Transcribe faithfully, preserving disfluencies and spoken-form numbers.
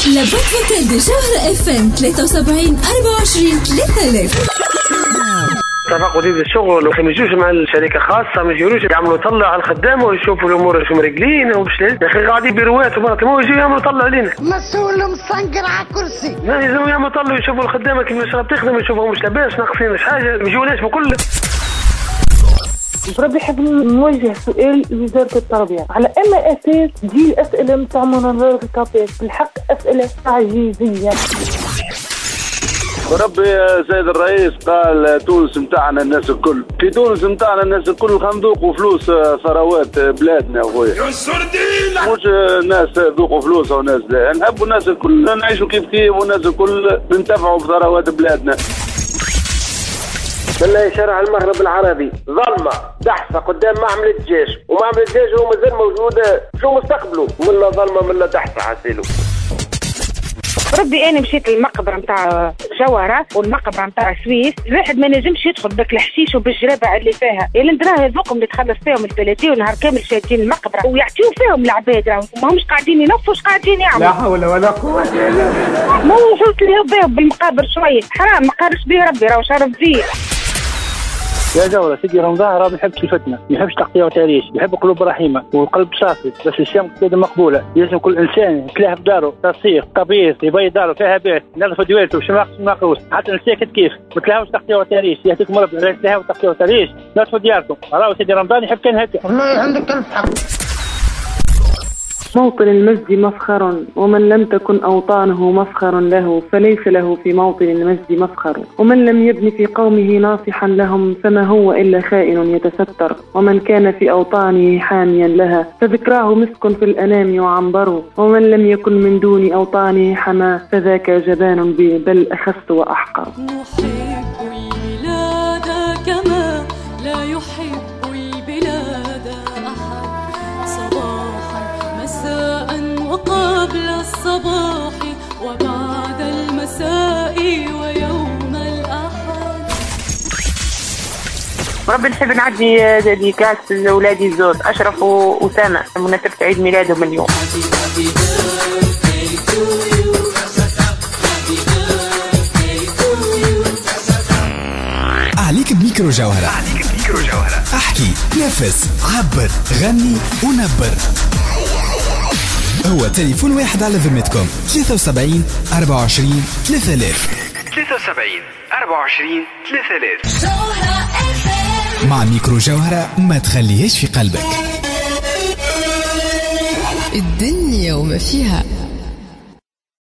لابد فوتيل دي جوهرة اف ام ثلاثة وسبعين أربعة وعشرين ثلاثة آلاف. اتفقوا دي الشغل وما يجوش مع الشركه خاصه، ما يجوش يعملوا طلع على الخدامه ويشوفوا الامور شو مرقلين ومش لازم يا اخي قاعدين بروات ومرات ما يجوا يعملوا طلع علينا مسؤول مسنقر على كرسي. ما لازم يعملوا طلع يشوفوا الخدامه كيف مش تخدم، يشوفوا مش لاباس ناقصين مش حاجه، ما يجوناش بكل. ربي يحب نوجه سؤال لوزارة التربية على أي أساس دي الأسئلة متاع منظمة الكابيس بالحق أسئلة تعجيزية. وربي سيد الرئيس قال تونس متاعنا الناس الكل، في تونس متاعنا الناس الكل خندوق وفلوس ثروات بلادنا اخويا، مش الناس ذوقوا فلوس وناس لا، نحبوا الناس الكل نعيشوا كيف كيف والناس الكل ننتفعوا بثروات بلادنا. بالله شارع المغرب العربي ظلمة دحسة قدام معمل الجيش، ومعمل الجيش هو مازال موجود، شو مستقبله؟ ملا ظلمة ملا دحسة عسيلو. ربي انا مشيت للمقبره نتاع جوهره والمقبره نتاع سويس، الواحد ما نجمش يدخل بك الحشيش وبالجرابه اللي فيها، يا الدراهم هذوكم اللي تخلص فيهم البلاتي ونهار كامل شادين المقبره ويعطيو فيهم العباد، راهم ما همش قاعدين ينفوا واش قاعدين يعملوا. لا حول ولا قوه الا بالله. ما هو وصلت لهم بهم بالمقابر شويه، حرام ما قارش به ربي، راهو شرف زين. يا جولة سيدي رمضان راه ما يحبش الفتنة، ما يحبش تقطيع وتعريش، يحب قلوب رحيمة والقلب صافي، بس الشام كده مقبولة، لازم كل إنسان يتلاها في داره، تصيغ قبيص يبيض داره فيها بيت، نظف دوالته وشماق شماقوس، حتى الإنسان كيف ما تلاهوش تقطيع وتعريش، يهديكم ربي لا تلاهوا تقطيع وتعريش، نظفوا دياركم، راهو سيدي رمضان يحب كان هكا. والله عندك ألف حق. موطن المجد مفخر، ومن لم تكن أوطانه مفخر له فليس له في موطن المجد مفخر، ومن لم يبن في قومه ناصحا لهم فما هو إلا خائن يتستر، ومن كان في أوطانه حاميا لها فذكراه مسك في الأنام وعنبر، ومن لم يكن من دون أوطانه حما فذاك جبان بل أخس وأحقر. نحب البلاد كما لا يحب البلاد أحد، صباحا مساء وقبل الصباح وبعد المساء ويوم الأحد. ربي نحب نعدي ديديكاس لأولادي الزوج أشرف وأسامة بمناسبة عيد ميلادهم اليوم. عليك بميكرو جوهرة، احكي نفس عبر غني ونبر. هو تليفون واحد على ذمتكم ثلاثة وسبعين أربعة وعشرين ثلاثة آلاف ثلاثة وسبعين أربعة وعشرين ثلاثة آلاف. مع ميكرو جوهرة ما تخليهاش في قلبك. الدنيا وما فيها